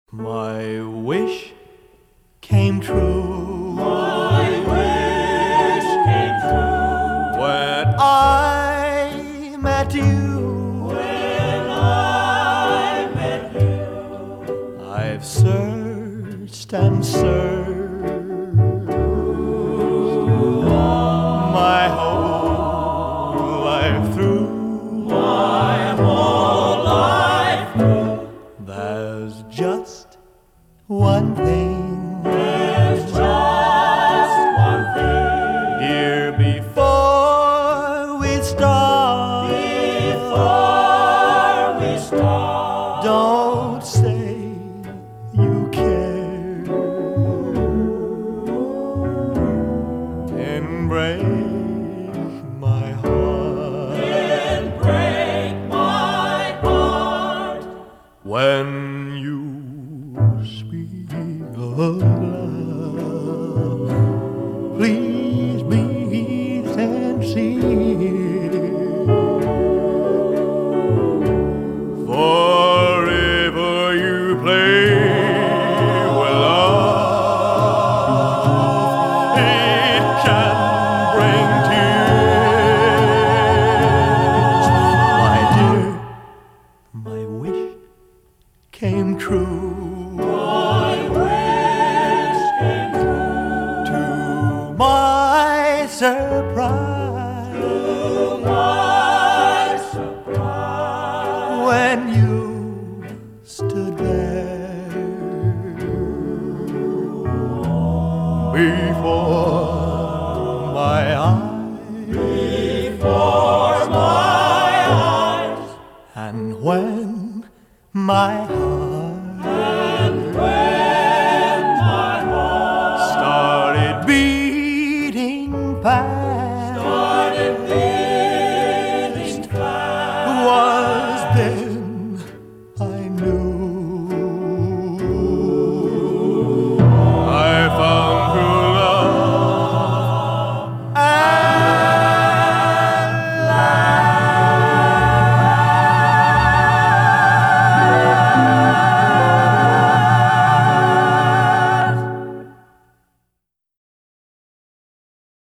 My wish came true. My wish came true When I met you. when I met you. I've searched and searched my whole life through. My whole life through. There's just one thing, There's just one thing. dear, before we start. Before we start, Don't say you care, and break my heart and break my heart when you speak of love. Please be sincere. Forever you play with love. It can bring tears. My dear, my wish came true. My wish came true. To my surprise, To my surprise, when you stood there before